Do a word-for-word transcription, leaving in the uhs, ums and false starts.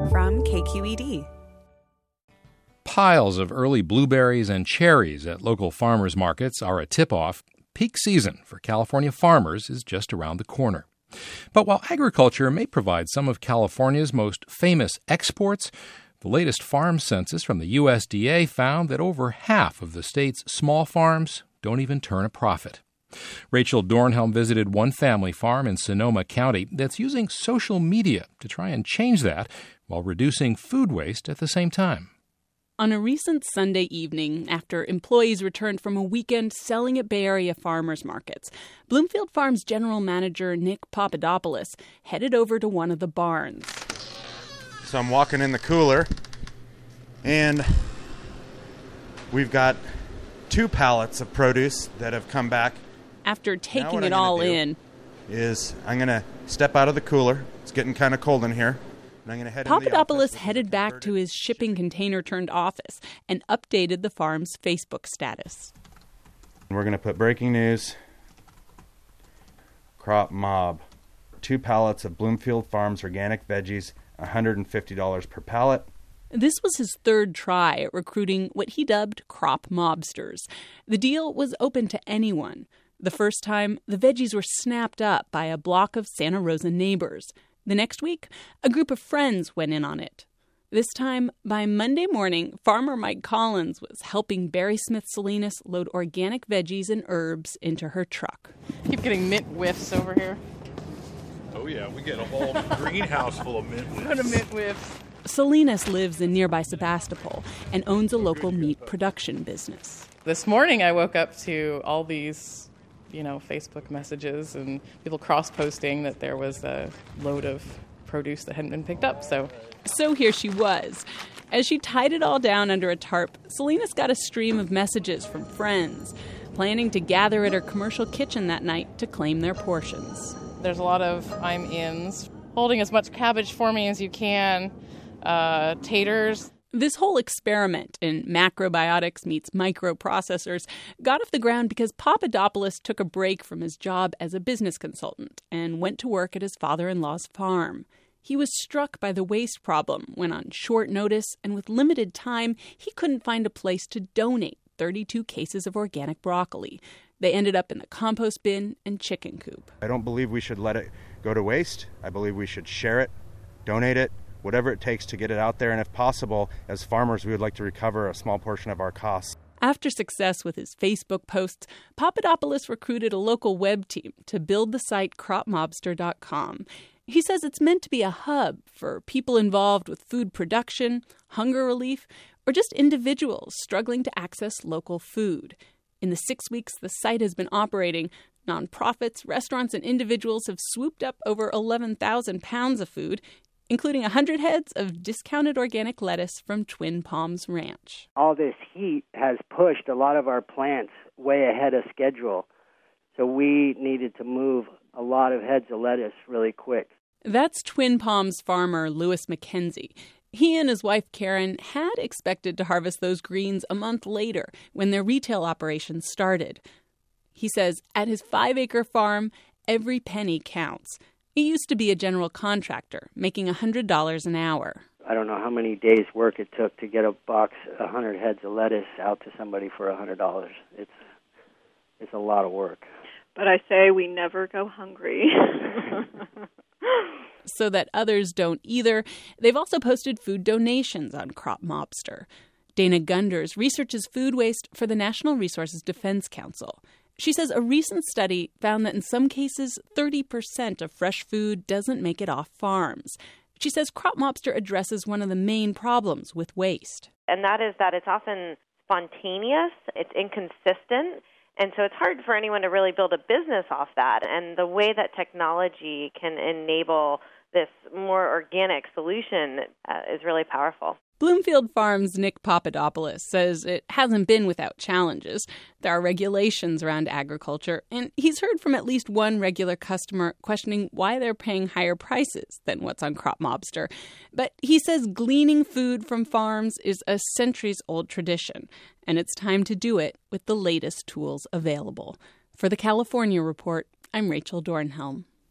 from K Q E D. Piles of early blueberries and cherries at local farmers markets are a tip-off. Peak season for California farmers is just around the corner. But while agriculture may provide some of California's most famous exports, the latest farm census from the U S D A found that over half of the state's small farms don't even turn a profit. Rachel Dornhelm visited one family farm in Sonoma County that's using social media to try and change that while reducing food waste at the same time. On a recent Sunday evening, after employees returned from a weekend selling at Bay Area farmers markets, Bloomfield Farms general manager Nick Papadopoulos headed over to one of the barns. So I'm walking in the cooler, and we've got two pallets of produce that have come back. After taking it all in, is I'm going to step out of the cooler. It's getting kind of cold in here. Head Papadopoulos headed back to his shipping container-turned office and updated the farm's Facebook status. We're going to put breaking news, crop mob, two pallets of Bloomfield Farms organic veggies, one hundred fifty dollars per pallet. This was his third try at recruiting what he dubbed crop mobsters. The deal was open to anyone. The first time, the veggies were snapped up by a block of Santa Rosa neighbors. The next week, a group of friends went in on it. This time, by Monday morning, farmer Mike Collins was helping Barry Smith Salinas load organic veggies and herbs into her truck. Keep getting mint whiffs over here. Oh, yeah, we get a whole greenhouse full of mint whiffs. What a mint whiffs. Salinas lives in nearby Sebastopol and owns a local meat production business. This morning, I woke up to all these you know, Facebook messages and people cross-posting that there was a load of produce that hadn't been picked up. So so here she was. As she tied it all down under a tarp, Salinas got a stream of messages from friends, planning to gather at her commercial kitchen that night to claim their portions. There's a lot of I'm-ins, holding as much cabbage for me as you can, uh, taters. This whole experiment in macrobiotics meets microprocessors got off the ground because Papadopoulos took a break from his job as a business consultant and went to work at his father-in-law's farm. He was struck by the waste problem when on short notice and with limited time, he couldn't find a place to donate thirty-two cases of organic broccoli. They ended up in the compost bin and chicken coop. I don't believe we should let it go to waste. I believe we should share it, donate it, whatever it takes to get it out there, and if possible, as farmers, we would like to recover a small portion of our costs. After success with his Facebook posts, Papadopoulos recruited a local web team to build the site crop mobster dot com. He says it's meant to be a hub for people involved with food production, hunger relief, or just individuals struggling to access local food. In the six weeks the site has been operating, nonprofits, restaurants, and individuals have swooped up over eleven thousand pounds of food, including one hundred heads of discounted organic lettuce from Twin Palms Ranch. All this heat has pushed a lot of our plants way ahead of schedule, so we needed to move a lot of heads of lettuce really quick. That's Twin Palms farmer Louis McKenzie. He and his wife Karen had expected to harvest those greens a month later when their retail operations started. He says at his five-acre farm, every penny counts. He used to be a general contractor, making one hundred dollars an hour. I don't know how many days' work it took to get a box, one hundred heads of lettuce out to somebody for one hundred dollars. It's it's a lot of work. But I say we never go hungry. So that others don't either, they've also posted food donations on Crop Mobster. Dana Gunders researches food waste for the National Resources Defense Council. She says a recent study found that in some cases, thirty percent of fresh food doesn't make it off farms. She says Crop Mobster addresses one of the main problems with waste. And that is that it's often spontaneous, it's inconsistent, and so it's hard for anyone to really build a business off that. And the way that technology can enable this more organic solution uh, is really powerful. Bloomfield Farms' Nick Papadopoulos says it hasn't been without challenges. There are regulations around agriculture, and he's heard from at least one regular customer questioning why they're paying higher prices than what's on Crop Mobster. But he says gleaning food from farms is a centuries-old tradition, and it's time to do it with the latest tools available. For the California Report, I'm Rachel Dornhelm.